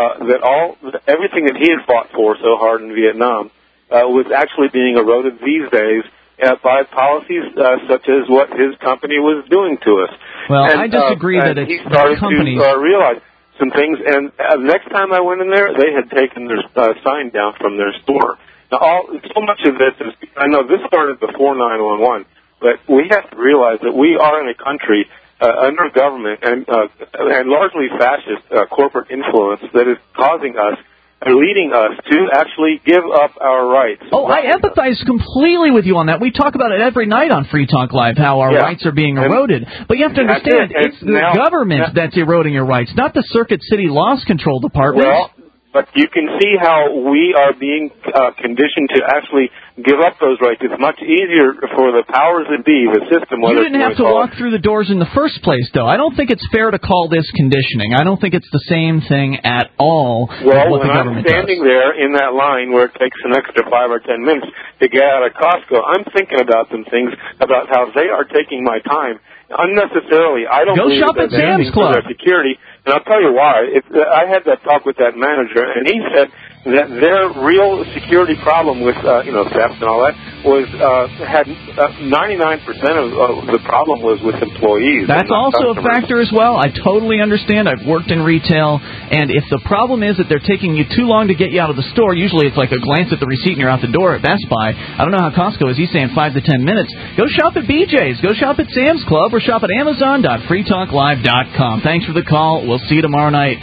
everything that he had fought for so hard in Vietnam was actually being eroded these days by policies such as what his company was doing to us. Well, I disagree that it's he started companies. to realize some things, and next time I went in there, they had taken their sign down from their store. Now, so much of this is, I know this started before 9/11, but we have to realize that we are in a country under government and largely fascist corporate influence that is causing us and leading us to actually give up our rights. Oh, I empathize completely with you on that. We talk about it every night on Free Talk Live, how our rights are being eroded. But you have to understand, it's the government that's eroding your rights, not the Circuit City Loss Control Department. Well, but you can see how we are being conditioned to actually give up those rights. It's much easier for the powers that be, the system. You didn't have to walk through the doors in the first place, though. I don't think it's fair to call this conditioning. I don't think it's the same thing at all as what the government does. Well, when I'm standing there in that line where it takes an extra 5 or 10 minutes to get out of Costco, I'm thinking about some things about how they are taking my time unnecessarily. I don't believe shop at Sam's Club. For their security. And I'll tell you why. I had that talk with that manager, and he said that their real security problem with theft and all that was had 99% of the problem was with employees. That's also a factor as well. I totally understand. I've worked in retail, and if the problem is that they're taking you too long to get you out of the store, usually it's like a glance at the receipt and you're out the door at Best Buy. I don't know how Costco is. He's saying 5 to 10 minutes. Go shop at BJ's. Go shop at Sam's Club, or shop at Amazon.freetalklive.com. Thanks for the call. We'll see you tomorrow night.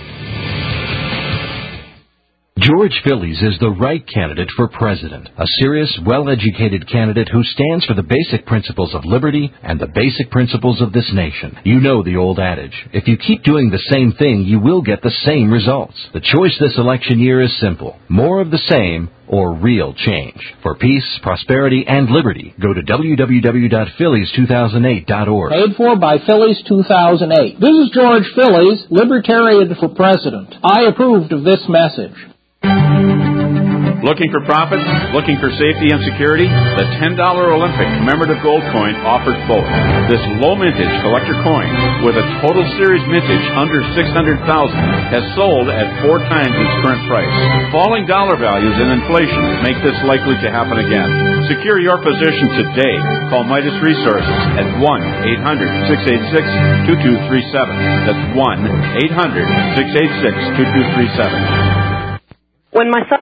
George Phillies is the right candidate for president. A serious, well-educated candidate who stands for the basic principles of liberty and the basic principles of this nation. You know the old adage, if you keep doing the same thing, you will get the same results. The choice this election year is simple. More of the same or real change. For peace, prosperity, and liberty, go to www.phillies2008.org. Paid for by Phillies 2008. This is George Phillies, Libertarian for President. I approved of this message. Looking for profits? Looking for safety and security? The $10 Olympic commemorative gold coin offers both. This low mintage collector coin, with a total series mintage under $600,000, has sold at 4 times its current price. Falling dollar values and inflation make this likely to happen again. Secure your position today. Call Midas Resources at 1-800-686-2237. That's 1-800-686-2237. When my son